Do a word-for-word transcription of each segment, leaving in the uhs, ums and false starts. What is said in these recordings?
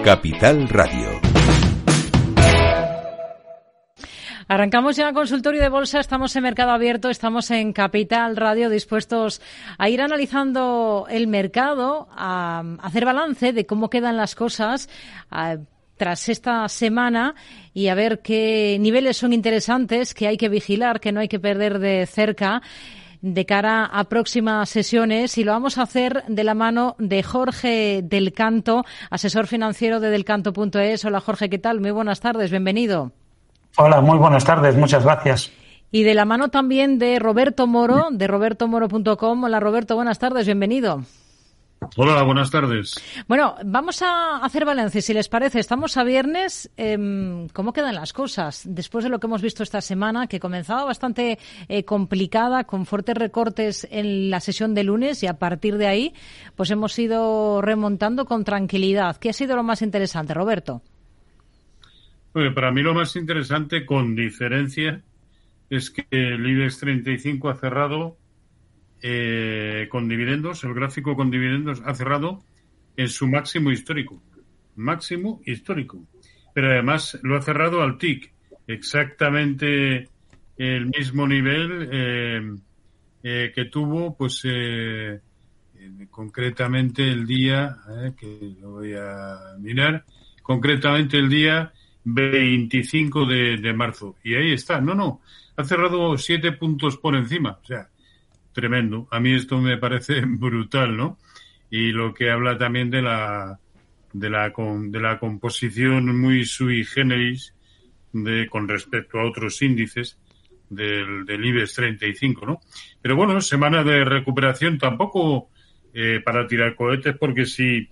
Capital Radio. Arrancamos ya consultorio de bolsa, estamos en Mercado Abierto, estamos en Capital Radio, dispuestos a ir analizando el mercado, a hacer balance de cómo quedan las cosas a, tras esta semana y a ver qué niveles son interesantes, que hay que vigilar, que no hay que perder de cerca de cara a próximas sesiones, y lo vamos a hacer de la mano de Jorge Del Canto, asesor financiero de delcanto punto es. Hola Jorge, ¿qué tal? Muy buenas tardes, bienvenido. Hola, muy buenas tardes, muchas gracias. Y de la mano también de Roberto Moro, de roberto moro punto com. Hola Roberto, buenas tardes, bienvenido. Hola, buenas tardes. Bueno, vamos a hacer balance, si les parece. Estamos a viernes. Eh, ¿Cómo quedan las cosas? Después de lo que hemos visto esta semana, que comenzaba bastante eh, complicada, con fuertes recortes en la sesión de lunes, y a partir de ahí pues hemos ido remontando con tranquilidad. ¿Qué ha sido lo más interesante, Roberto? Bueno, para mí lo más interesante, con diferencia, es que el IBEX treinta y cinco ha cerrado eh, con dividendos, el gráfico con dividendos ha cerrado en su máximo histórico. Máximo histórico. Pero además lo ha cerrado al T I C, exactamente el mismo nivel eh, eh, que tuvo, pues eh, eh, concretamente el día, eh, que lo voy a mirar, concretamente el día veinticinco de, de marzo. Y ahí está. No, no. Ha cerrado siete puntos por encima. O sea, tremendo. A mí esto me parece brutal, ¿no? Y lo que habla también de la de la de la composición muy sui generis de con respecto a otros índices del, del IBEX treinta y cinco, ¿no? Pero bueno, semana de recuperación, tampoco eh, para tirar cohetes, porque si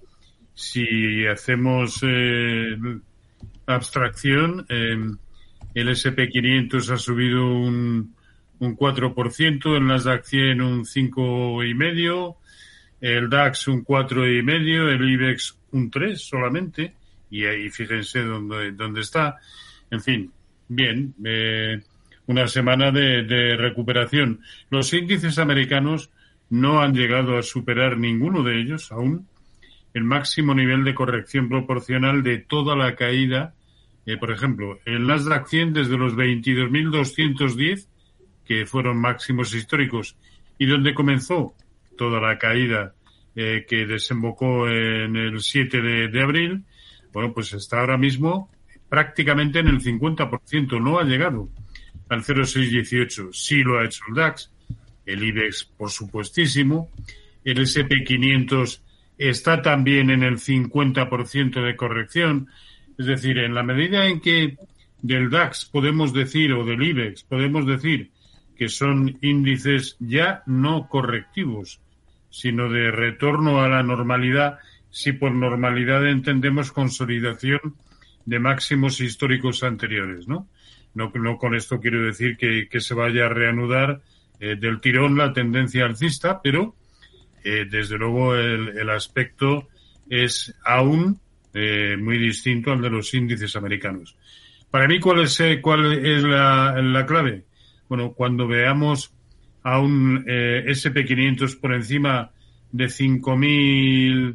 si hacemos eh, abstracción, eh, el ese and pe quinientos ha subido un, un cuatro por ciento, el Nasdaq cien un cinco coma cinco por ciento, el DAX un cuatro coma cinco por ciento, el IBEX un tres por ciento solamente, y ahí fíjense dónde, dónde está. En fin, bien, eh, una semana de, de recuperación. Los índices americanos no han llegado a superar, ninguno de ellos aún, el máximo nivel de corrección proporcional de toda la caída. Eh, por ejemplo, el Nasdaq cien desde los veintidós mil doscientos diez, que fueron máximos históricos, y donde comenzó toda la caída eh, que desembocó en el siete de abril, bueno, pues está ahora mismo prácticamente en el cincuenta por ciento, no ha llegado al cero coma seiscientos dieciocho. Sí lo ha hecho el DAX, el IBEX por supuestísimo, el ese and pe quinientos está también en el cincuenta por ciento de corrección. Es decir, en la medida en que del DAX podemos decir, o del IBEX podemos decir, que son índices ya no correctivos, sino de retorno a la normalidad, si por normalidad entendemos consolidación de máximos históricos anteriores, ¿no? No, no con esto quiero decir que, que se vaya a reanudar eh, del tirón la tendencia alcista, pero eh, desde luego el, el aspecto es aún Eh, muy distinto al de los índices americanos. Para mí, ¿cuál es, eh, cuál es la, la clave? Bueno, cuando veamos a un eh, ese and pe quinientos por encima de cinco mil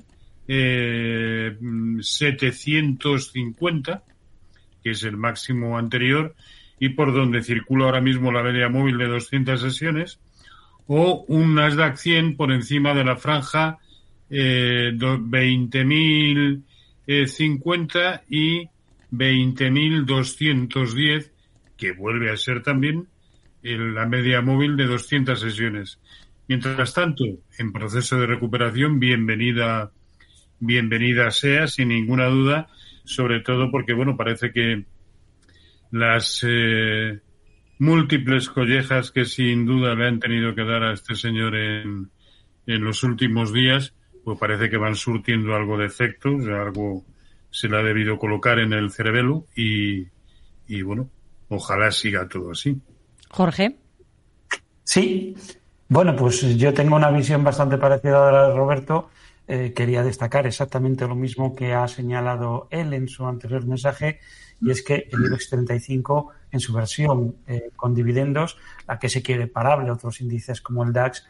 setecientos cincuenta, que es el máximo anterior, y por donde circula ahora mismo la media móvil de doscientas sesiones, o un Nasdaq cien por encima de la franja eh, veinte mil cincuenta y veinte mil doscientos diez, que vuelve a ser también el, la media móvil de doscientas sesiones. Mientras tanto, en proceso de recuperación, bienvenida, bienvenida sea, sin ninguna duda, sobre todo porque, bueno, parece que las eh, múltiples collejas que sin duda le han tenido que dar a este señor en, en los últimos días, pues parece que van surtiendo algo de efecto, o sea, algo se le ha debido colocar en el cerebelo y, y bueno, ojalá siga todo así. Jorge. Sí, bueno, pues yo tengo una visión bastante parecida a la de Roberto. Eh, quería destacar exactamente lo mismo que ha señalado él en su anterior mensaje, y es que el IBEX treinta y cinco, en su versión eh, con dividendos, la que se quiere parable, otros índices como el DAX,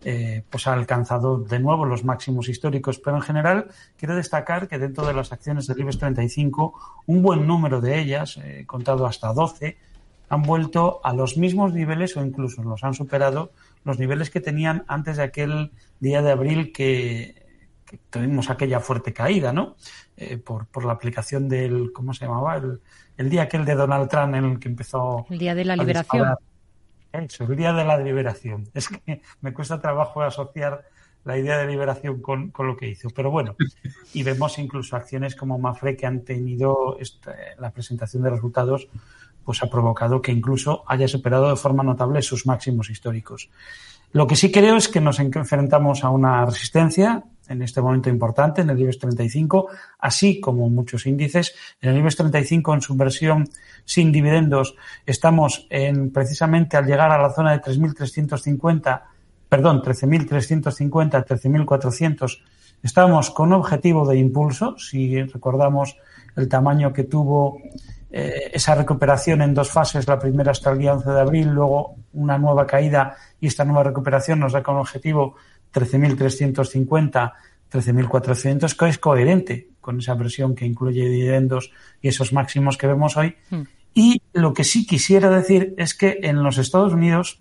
eh, pues ha alcanzado de nuevo los máximos históricos. Pero en general quiero destacar que dentro de las acciones del IBEX treinta y cinco, un buen número de ellas, he eh, contado hasta doce, han vuelto a los mismos niveles o incluso los han superado los niveles que tenían antes de aquel día de abril que, que tuvimos aquella fuerte caída, ¿no? Eh, por, por la aplicación del, ¿cómo se llamaba? El, el día aquel de Donald Trump en el que empezó... El día de la liberación. Eso, el día de la liberación. Es que me cuesta trabajo asociar la idea de liberación con, con lo que hizo. Pero bueno, y vemos incluso acciones como Mapfre que han tenido esta, la presentación de resultados, pues ha provocado que incluso haya superado de forma notable sus máximos históricos. Lo que sí creo es que nos enfrentamos a una resistencia en este momento importante en el IBEX treinta y cinco, así como muchos índices. En el IBEX treinta y cinco, en su versión sin dividendos, estamos en precisamente al llegar a la zona de tres mil trescientos cincuenta, perdón, trece mil trescientos cincuenta, trece mil cuatrocientos. Estamos con objetivo de impulso, si recordamos el tamaño que tuvo eh, esa recuperación en dos fases, la primera hasta el día once de abril, luego una nueva caída y esta nueva recuperación nos da como objetivo trece mil trescientos cincuenta, trece mil cuatrocientos, que es coherente con esa versión que incluye dividendos y esos máximos que vemos hoy. Mm. Y lo que sí quisiera decir es que en los Estados Unidos,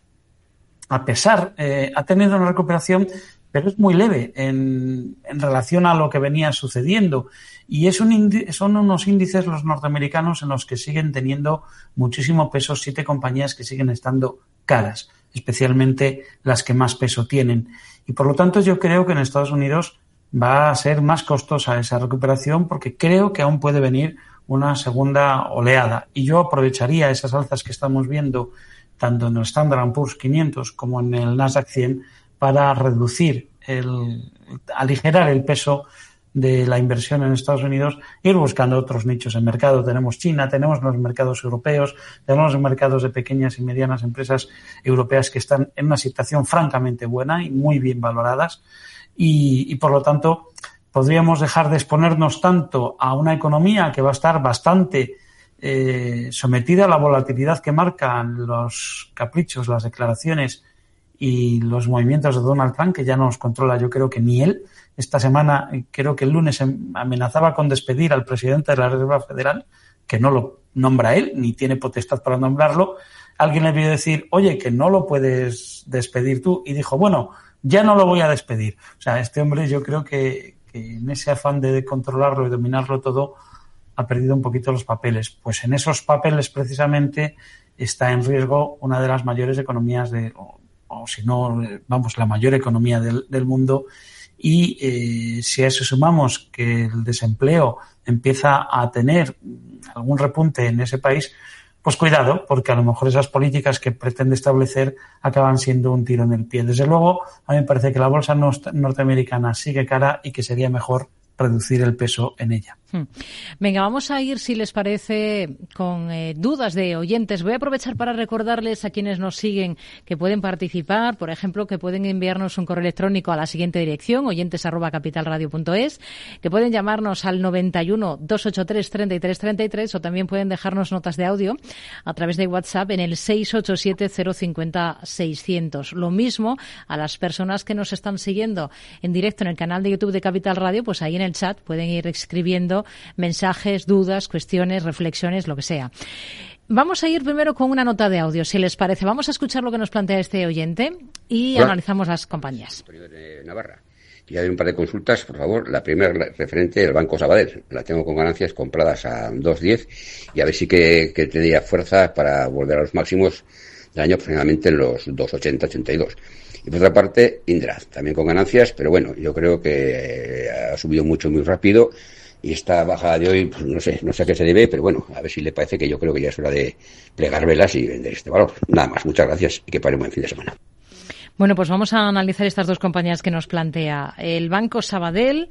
a pesar, eh, ha tenido una recuperación, pero es muy leve en, en relación a lo que venía sucediendo. Y es un indi- son unos índices los norteamericanos en los que siguen teniendo muchísimo peso, siete compañías que siguen estando caras, especialmente las que más peso tienen. Y por lo tanto yo creo que en Estados Unidos va a ser más costosa esa recuperación porque creo que aún puede venir una segunda oleada. Y yo aprovecharía esas alzas que estamos viendo tanto en el Standard and Poor's quinientos como en el Nasdaq cien para reducir, el, aligerar el peso de la inversión en Estados Unidos e ir buscando otros nichos en mercado. Tenemos China, tenemos los mercados europeos, tenemos los mercados de pequeñas y medianas empresas europeas que están en una situación francamente buena y muy bien valoradas y, y por lo tanto podríamos dejar de exponernos tanto a una economía que va a estar bastante eh, sometida a la volatilidad que marcan los caprichos, las declaraciones y los movimientos de Donald Trump, que ya no los controla, yo creo que ni él. Esta semana, creo que el lunes amenazaba con despedir al presidente de la Reserva Federal, que no lo nombra él, ni tiene potestad para nombrarlo. Alguien le vio decir, oye, que no lo puedes despedir tú, y dijo, bueno, ya no lo voy a despedir. O sea, este hombre yo creo que, que en ese afán de controlarlo y dominarlo todo, ha perdido un poquito los papeles. Pues en esos papeles, precisamente, está en riesgo una de las mayores economías de... o si no, vamos, la mayor economía del, del mundo. Y eh, si a eso sumamos que el desempleo empieza a tener algún repunte en ese país, pues cuidado, porque a lo mejor esas políticas que pretende establecer acaban siendo un tiro en el pie. Desde luego, a mí me parece que la bolsa norteamericana sigue cara y que sería mejor reducir el peso en ella. Venga, vamos a ir, si les parece, con eh, dudas de oyentes. Voy a aprovechar para recordarles a quienes nos siguen que pueden participar, por ejemplo, que pueden enviarnos un correo electrónico a la siguiente dirección, oyentes arroba capitalradio punto es, que pueden llamarnos al noventa y uno, doscientos ochenta y tres, treinta y tres treinta y tres o también pueden dejarnos notas de audio a través de WhatsApp en el seis ocho siete, cero cinco cero, seiscientos. Lo mismo a las personas que nos están siguiendo en directo en el canal de YouTube de Capital Radio, pues ahí en el chat pueden ir escribiendo mensajes, dudas, cuestiones, reflexiones, lo que sea. Vamos a ir primero con una nota de audio, si les parece. Vamos a escuchar lo que nos plantea este oyente y Hola. Analizamos las compañías. De Navarra. Y hay un par de consultas, por favor. La primera referente del Banco Sabadell. La tengo con ganancias compradas a dos diez y a ver si que, que tendría fuerza para volver a los máximos del año, aproximadamente en los dos ochenta, ochenta y dos. Y por otra parte, Indra, también con ganancias, pero bueno, yo creo que ha subido mucho, muy rápido. Y esta bajada de hoy, pues no sé, no sé a qué se debe, pero bueno, a ver si le parece que yo creo que ya es hora de plegar velas y vender este valor. Nada más, muchas gracias y que pare un buen fin de semana. Bueno, pues vamos a analizar estas dos compañías que nos plantea. El Banco Sabadell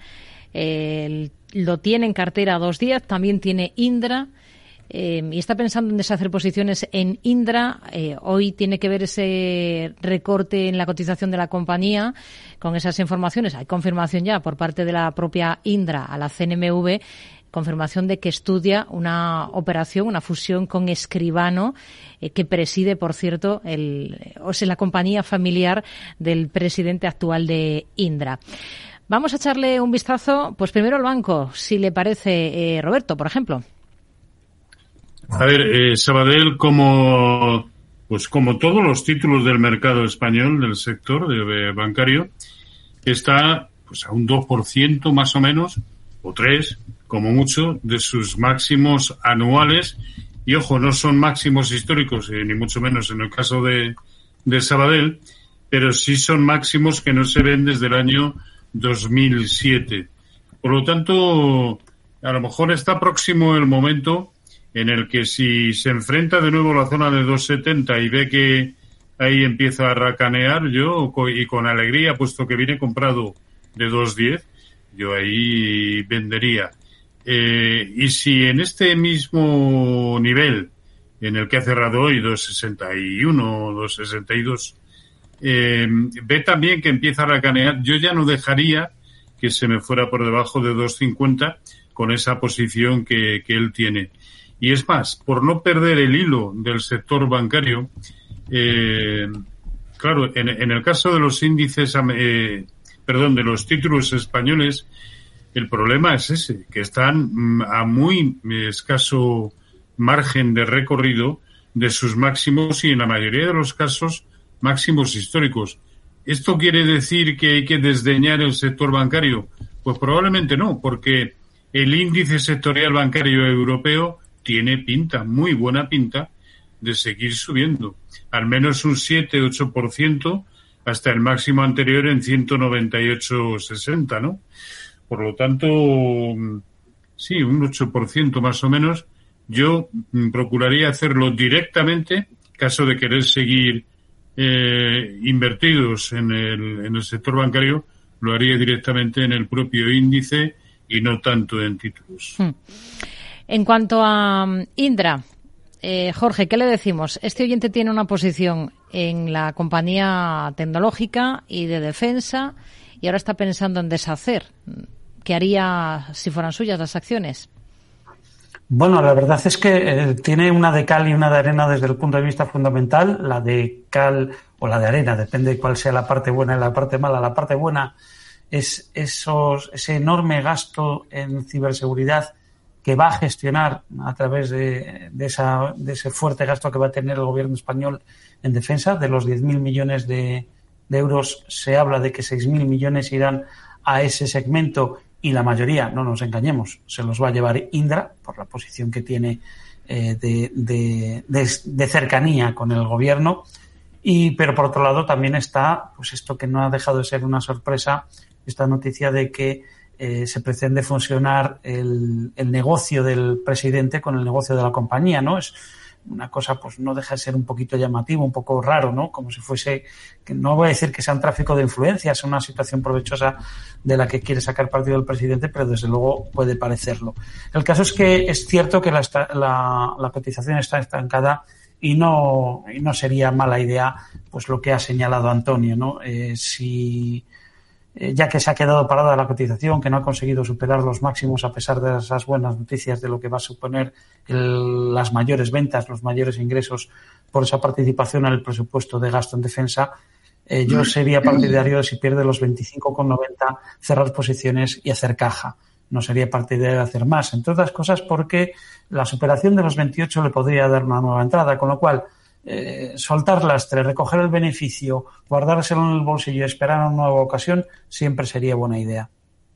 eh, lo tiene en cartera a dos diez, también tiene Indra. Eh, y está pensando en deshacer posiciones en Indra. Eh, hoy tiene que ver ese recorte en la cotización de la compañía con esas informaciones. Hay confirmación ya por parte de la propia Indra a la C N M V confirmación de que estudia una operación, una fusión con Escribano, eh, que preside, por cierto, el, o sea, la compañía familiar del presidente actual de Indra. Vamos a echarle un vistazo, pues primero al banco, si le parece, eh, Roberto, por ejemplo. A ver, eh, Sabadell, como pues como todos los títulos del mercado español, del sector de, de bancario, está pues a un dos por ciento más o menos, o tres, como mucho, de sus máximos anuales. Y ojo, no son máximos históricos, eh, ni mucho menos en el caso de, de Sabadell, pero sí son máximos que no se ven desde el año dos mil siete. Por lo tanto, a lo mejor está próximo el momento en el que si se enfrenta de nuevo a la zona de dos setenta y ve que ahí empieza a racanear, yo, y con alegría, puesto que viene comprado de dos diez, yo ahí vendería. Eh, y si en este mismo nivel en el que ha cerrado hoy, dos sesenta y uno o dos sesenta y dos, eh, ve también que empieza a racanear, yo ya no dejaría que se me fuera por debajo de dos cincuenta con esa posición que, que él tiene. Y es más, por no perder el hilo del sector bancario, eh, claro, en, en el caso de los índices, eh, perdón, de los títulos españoles, el problema es ese, que están a muy escaso margen de recorrido de sus máximos y en la mayoría de los casos máximos históricos. ¿Esto quiere decir que hay que desdeñar el sector bancario? Pues probablemente no, porque el índice sectorial bancario europeo tiene pinta, muy buena pinta, de seguir subiendo. Al menos un siete ocho por ciento hasta el máximo anterior en ciento noventa y ocho coma sesenta, ¿no? Por lo tanto, sí, un ocho por ciento más o menos. Yo procuraría hacerlo directamente, caso de querer seguir eh, invertidos en el, en el sector bancario, lo haría directamente en el propio índice y no tanto en títulos. Hmm. En cuanto a Indra, eh, Jorge, ¿qué le decimos? Este oyente tiene una posición en la compañía tecnológica y de defensa y ahora está pensando en deshacer. ¿Qué haría si fueran suyas las acciones? Bueno, la verdad es que eh, tiene una de cal y una de arena desde el punto de vista fundamental. La de cal o la de arena, depende de cuál sea la parte buena y la parte mala. La parte buena es esos, ese enorme gasto en ciberseguridad que va a gestionar a través de, de, esa, de ese fuerte gasto que va a tener el gobierno español en defensa. De los diez mil millones de, de euros se habla de que seis mil millones irán a ese segmento y la mayoría, no nos engañemos, se los va a llevar Indra por la posición que tiene eh, de, de, de, de cercanía con el gobierno. Y, pero por otro lado también está, pues esto que no ha dejado de ser una sorpresa, esta noticia de que Eh, se pretende fusionar el, el negocio del presidente con el negocio de la compañía, ¿no? Es una cosa, pues no deja de ser un poquito llamativo, un poco raro, ¿no? Como si fuese, que no voy a decir que sea un tráfico de influencias, es una situación provechosa de la que quiere sacar partido el presidente, pero desde luego puede parecerlo. El caso es que es cierto que la, la, la cotización está estancada y no, y no sería mala idea, pues lo que ha señalado Antonio, ¿no? Eh, si ya que se ha quedado parada la cotización, que no ha conseguido superar los máximos a pesar de esas buenas noticias de lo que va a suponer el, las mayores ventas, los mayores ingresos por esa participación en el presupuesto de gasto en defensa, eh, yo sería partidario de, si pierde los veinticinco coma noventa, cerrar posiciones y hacer caja. No sería partidario de hacer más, entre otras cosas porque la superación de los veintiocho le podría dar una nueva entrada, con lo cual Eh, soltar lastre, recoger el beneficio, guardárselo en el bolsillo y esperar una nueva ocasión siempre sería buena idea.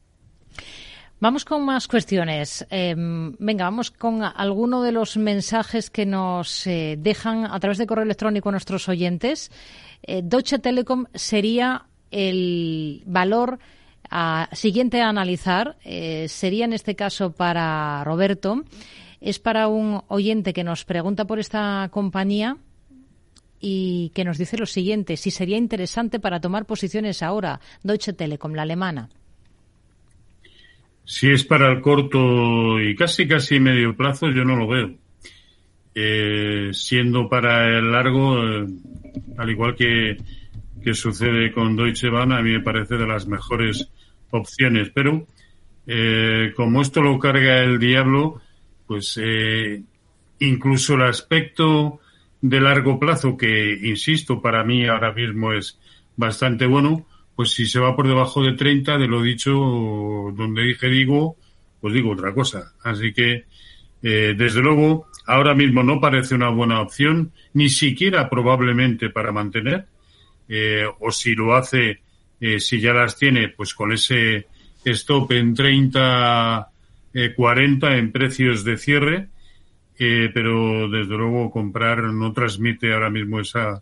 Vamos con más cuestiones. Eh, venga, vamos con alguno de los mensajes que nos eh, dejan a través de correo electrónico nuestros oyentes. Eh, Deutsche Telekom sería el valor a, siguiente a analizar. Eh, sería en este caso para Roberto. Es para un oyente que nos pregunta por esta compañía y que nos dice lo siguiente: si sería interesante para tomar posiciones ahora, Deutsche Telekom, la alemana. Si es para el corto y casi casi medio plazo, yo no lo veo. Eh, siendo para el largo, eh, al igual que, que sucede con Deutsche Bahn, a mí me parece de las mejores opciones. Pero eh, como esto lo carga el diablo, pues eh, incluso el aspecto de largo plazo, que insisto, para mí ahora mismo es bastante bueno, pues si se va por debajo de treinta, de lo dicho, donde dije digo, pues digo otra cosa. Así que, eh, desde luego, ahora mismo no parece una buena opción, ni siquiera probablemente para mantener, eh, o si lo hace, eh, si ya las tiene, pues con ese stop en treinta, eh, cuarenta en precios de cierre, eh, pero desde luego comprar no transmite ahora mismo esa,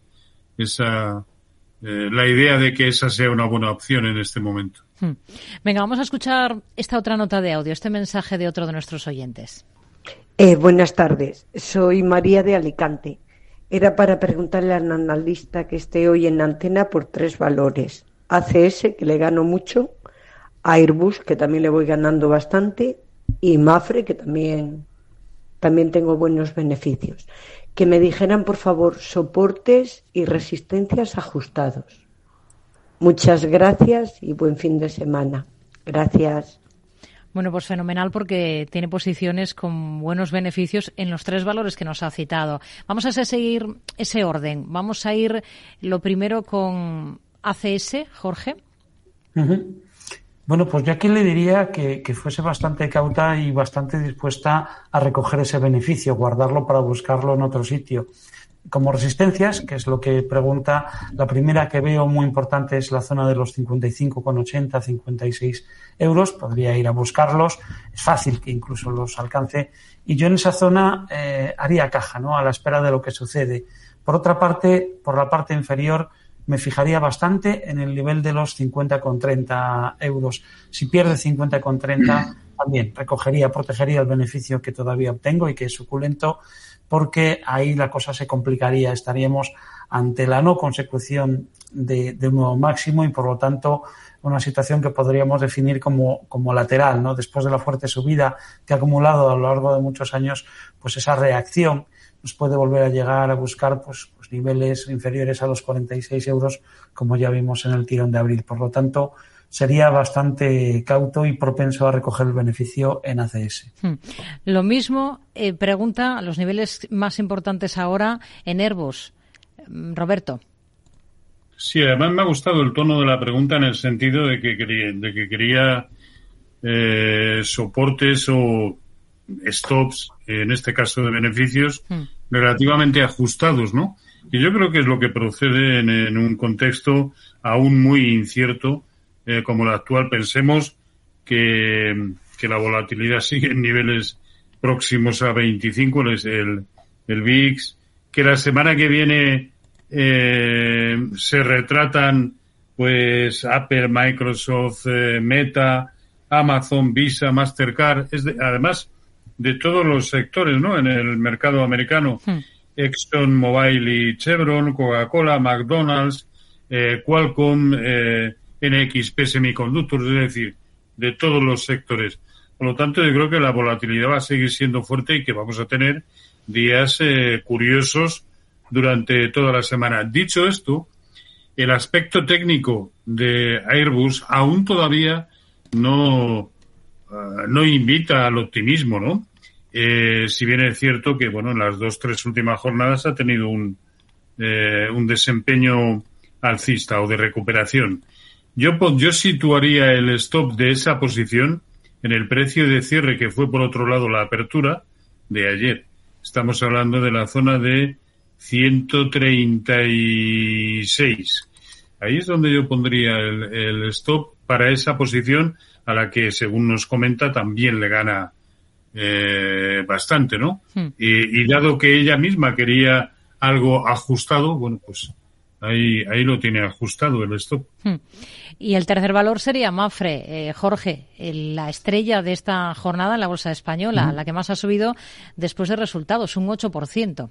esa, eh, la idea de que esa sea una buena opción en este momento. Hmm. Venga, vamos a escuchar esta otra nota de audio, este mensaje de otro de nuestros oyentes. Eh, buenas tardes, soy María de Alicante. Era para preguntarle al analista que esté hoy en antena por tres valores. A C S, que le gano mucho, Airbus, que también le voy ganando bastante, y Mafre, que también, también tengo buenos beneficios. Que me dijeran, por favor, soportes y resistencias ajustados. Muchas gracias y buen fin de semana. Gracias. Bueno, pues fenomenal, porque tiene posiciones con buenos beneficios en los tres valores que nos ha citado. Vamos a seguir ese orden. Vamos a ir lo primero con A C S, Jorge. Uh-huh. Bueno, pues yo aquí le diría que, que fuese bastante cauta y bastante dispuesta a recoger ese beneficio, guardarlo para buscarlo en otro sitio. Como resistencias, que es lo que pregunta, la primera que veo muy importante es la zona de los cincuenta y cinco con ochenta, cincuenta y seis euros. Podría ir a buscarlos. Es fácil que incluso los alcance. Y yo en esa zona eh, haría caja, ¿no? A la espera de lo que sucede. Por otra parte, por la parte inferior, me fijaría bastante en el nivel de los cincuenta con treinta euros. Si pierde cincuenta con treinta, también recogería, protegería el beneficio que todavía obtengo y que es suculento, porque ahí la cosa se complicaría. Estaríamos ante la no consecución de, de un nuevo máximo y, por lo tanto, una situación que podríamos definir como, como lateral, ¿no? Después de la fuerte subida que ha acumulado a lo largo de muchos años, pues esa reacción nos puede volver a llegar a buscar pues, pues niveles inferiores a los cuarenta y seis euros, como ya vimos en el tirón de abril. Por lo tanto, sería bastante cauto y propenso a recoger el beneficio en A C S. Hmm. Lo mismo eh, pregunta los niveles más importantes ahora en Airbus. Roberto. Sí, además me ha gustado el tono de la pregunta en el sentido de que quería, de que quería eh, soportes o stops, en este caso de beneficios, hmm. relativamente ajustados, ¿no? Y yo creo que es lo que procede en, en un contexto aún muy incierto, eh, como el actual. Pensemos que, que la volatilidad sigue en niveles próximos a veinticinco, el, el, el V I X, que la semana que viene eh, se retratan pues Apple, Microsoft, eh, Meta, Amazon, Visa, Mastercard, es de, además de todos los sectores, ¿no? En el mercado americano, hmm. ExxonMobil y Chevron, Coca-Cola, McDonald's, eh, Qualcomm, eh, N X P Semiconductors, es decir, de todos los sectores. Por lo tanto, yo creo que la volatilidad va a seguir siendo fuerte y que vamos a tener días eh, curiosos durante toda la semana. Dicho esto, el aspecto técnico de Airbus aún todavía no Uh, no invita al optimismo, ¿no? Eh, si bien es cierto que, bueno, en las dos, tres últimas jornadas ha tenido un, eh, un desempeño alcista o de recuperación. Yo, yo situaría el stop de esa posición en el precio de cierre, que fue por otro lado la apertura de ayer. Estamos hablando de la zona de ciento treinta y seis. Ahí es donde yo pondría el, el stop para esa posición, a la que, según nos comenta, también le gana eh, bastante, ¿no? Hmm. Y, y dado que ella misma quería algo ajustado, bueno, pues ahí ahí lo tiene ajustado el stop. Hmm. Y el tercer valor sería Mafre, eh, Jorge, el, la estrella de esta jornada en la bolsa española, hmm. la que más ha subido después de resultados, un ocho por ciento.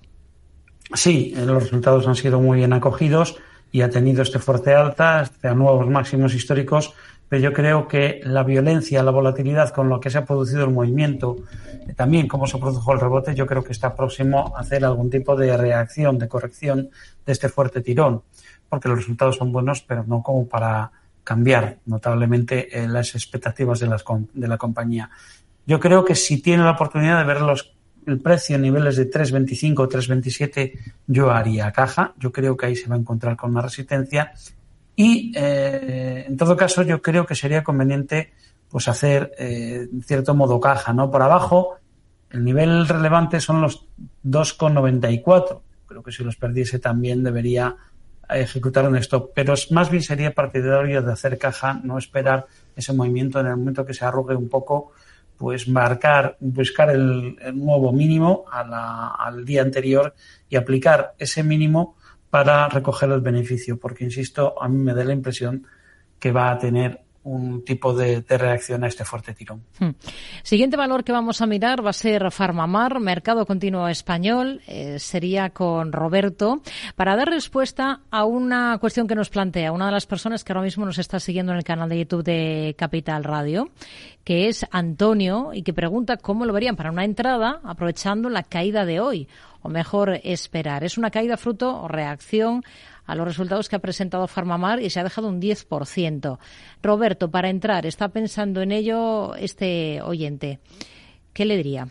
Sí, los resultados han sido muy bien acogidos y ha tenido este fuerte alta, este, a nuevos máximos históricos. Pero yo creo que la violencia, la volatilidad con la que se ha producido el movimiento, también cómo se produjo el rebote, yo creo que está próximo a hacer algún tipo de reacción, de corrección de este fuerte tirón, porque los resultados son buenos, pero no como para cambiar notablemente eh, las expectativas de, las, de la compañía. Yo creo que si tiene la oportunidad de ver los, el precio en niveles de tres veinticinco o tres veintisiete, yo haría caja. Yo creo que ahí se va a encontrar con una resistencia y, eh, en todo caso, yo creo que sería conveniente pues hacer, eh, en cierto modo, caja, ¿no? Por abajo, el nivel relevante son los dos con noventa y cuatro. Creo que si los perdiese también debería ejecutar un stop, pero más bien sería partidario de hacer caja, no esperar ese movimiento. En el momento que se arrugue un poco, pues marcar, buscar el, el nuevo mínimo a la, al día anterior y aplicar ese mínimo para recoger el beneficio, porque insisto, a mí me da la impresión que va a tener un tipo de, de reacción a este fuerte tirón. Hmm. Siguiente valor que vamos a mirar va a ser Farmamar, mercado continuo español. Eh, sería con Roberto para dar respuesta a una cuestión que nos plantea una de las personas que ahora mismo nos está siguiendo en el canal de YouTube de Capital Radio, que es Antonio, y que pregunta cómo lo verían para una entrada aprovechando la caída de hoy, o mejor esperar. ¿Es una caída fruto o reacción a los resultados que ha presentado Farmamar y se ha dejado un diez por ciento? Roberto, para entrar, está pensando en ello este oyente. ¿Qué le diría?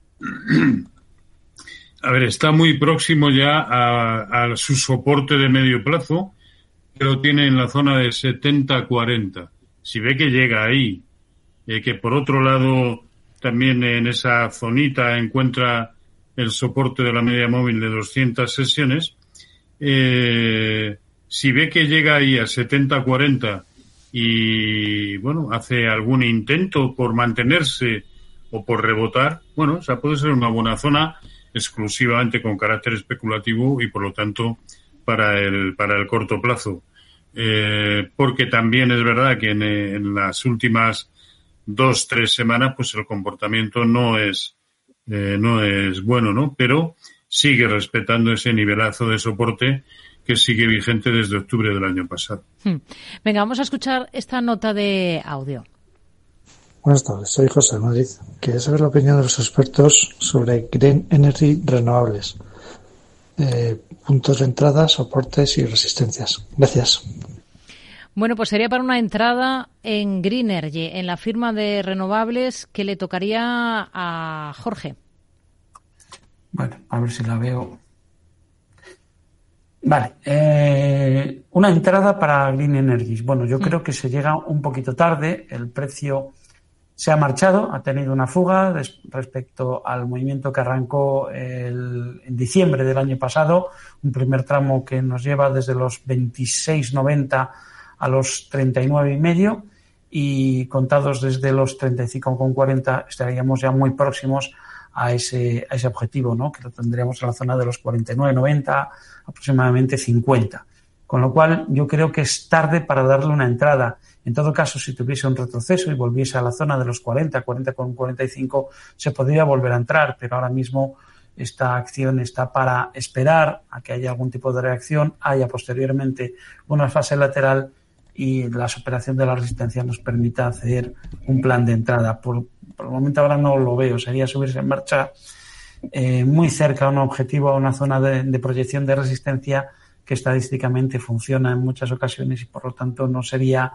A ver, está muy próximo ya a, a su soporte de medio plazo, que lo tiene en la zona de setenta cuarenta. Si ve que llega ahí, eh, que por otro lado también en esa zonita encuentra el soporte de la media móvil de doscientas sesiones, eh, si ve que llega ahí a setenta cuarenta y, bueno, hace algún intento por mantenerse o por rebotar, bueno, esa puede ser una buena zona exclusivamente con carácter especulativo y, por lo tanto, para el para el corto plazo. Eh, porque también es verdad que en, en las últimas dos, tres semanas, pues el comportamiento no es eh, no es bueno, ¿no? Pero sigue respetando ese nivelazo de soporte que sigue vigente desde octubre del año pasado. Hmm. Venga, vamos a escuchar esta nota de audio. Buenas tardes, soy José de Madrid. Quería saber la opinión de los expertos sobre Green Energy renovables. Eh, puntos de entrada, soportes y resistencias. Gracias. Bueno, pues sería para una entrada en Green Energy, en la firma de renovables que le tocaría a Jorge. Bueno, a ver si la veo. Vale, eh, una entrada para Green Energy. Bueno, yo mm. creo que se llega un poquito tarde. El precio se ha marchado, ha tenido una fuga des, respecto al movimiento que arrancó el, en diciembre del año pasado. Un primer tramo que nos lleva desde los veintiséis noventa a los treinta y nueve y medio, y contados desde los treinta y cinco con cuarenta estaríamos ya muy próximos a ese a ese objetivo, ¿no? Que lo tendríamos en la zona de los cuarenta y nueve noventa, aproximadamente cincuenta. Con lo cual, yo creo que es tarde para darle una entrada. En todo caso, si tuviese un retroceso y volviese a la zona de los cuarenta, cuarenta con cuarenta y cinco, se podría volver a entrar, pero ahora mismo esta acción está para esperar a que haya algún tipo de reacción, haya posteriormente una fase lateral y la superación de la resistencia nos permita hacer un plan de entrada. Por, por el momento ahora no lo veo, sería subirse en marcha eh, muy cerca a un objetivo, a una zona de, de proyección de resistencia que estadísticamente funciona en muchas ocasiones y por lo tanto no sería,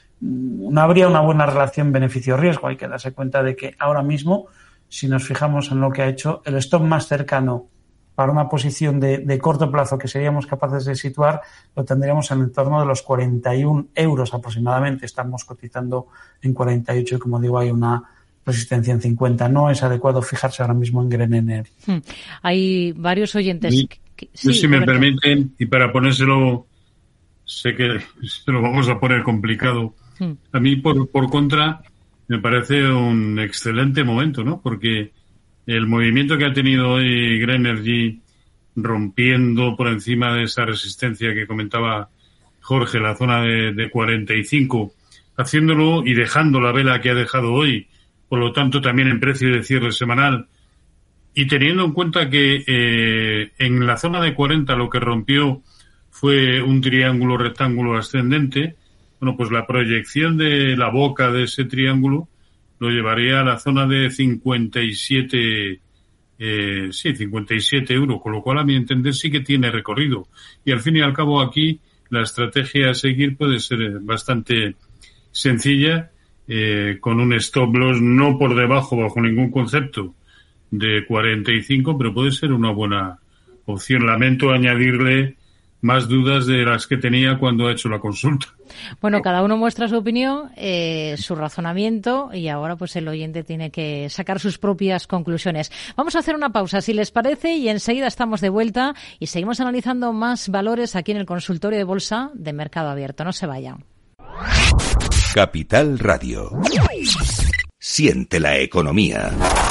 no habría una buena relación beneficio-riesgo. Hay que darse cuenta de que ahora mismo, si nos fijamos en lo que ha hecho, el stop más cercano para una posición de, de corto plazo que seríamos capaces de situar, lo tendríamos en el entorno de los cuarenta y un euros aproximadamente. Estamos cotizando en cuarenta y ocho y, como digo, hay una resistencia en cincuenta. No es adecuado fijarse ahora mismo en Green Energy. Hmm. Hay varios oyentes. Sí, que, sí, si me Roberto. permiten, y para ponérselo, sé que se lo vamos a poner complicado. Hmm. A mí, por, por contra, me parece un excelente momento, ¿no? Porque el movimiento que ha tenido hoy Green Energy, rompiendo por encima de esa resistencia que comentaba Jorge, la zona de, de cuarenta y cinco, haciéndolo y dejando la vela que ha dejado hoy, por lo tanto también en precio de cierre semanal, y teniendo en cuenta que eh, en la zona de cuarenta lo que rompió fue un triángulo rectángulo ascendente, bueno, pues la proyección de la boca de ese triángulo lo llevaría a la zona de cincuenta y siete, eh, sí, cincuenta y siete euros, con lo cual a mi entender sí que tiene recorrido. Y al fin y al cabo aquí la estrategia a seguir puede ser bastante sencilla, eh, con un stop loss no por debajo, bajo ningún concepto, de cuarenta y cinco, pero puede ser una buena opción. Lamento añadirle más dudas de las que tenía cuando ha hecho la consulta. Bueno, cada uno muestra su opinión, eh, su razonamiento, y ahora pues el oyente tiene que sacar sus propias conclusiones. Vamos a hacer una pausa, si les parece, y enseguida estamos de vuelta y seguimos analizando más valores aquí en el consultorio de bolsa de Mercado Abierto. No se vayan. Capital Radio. Siente la economía.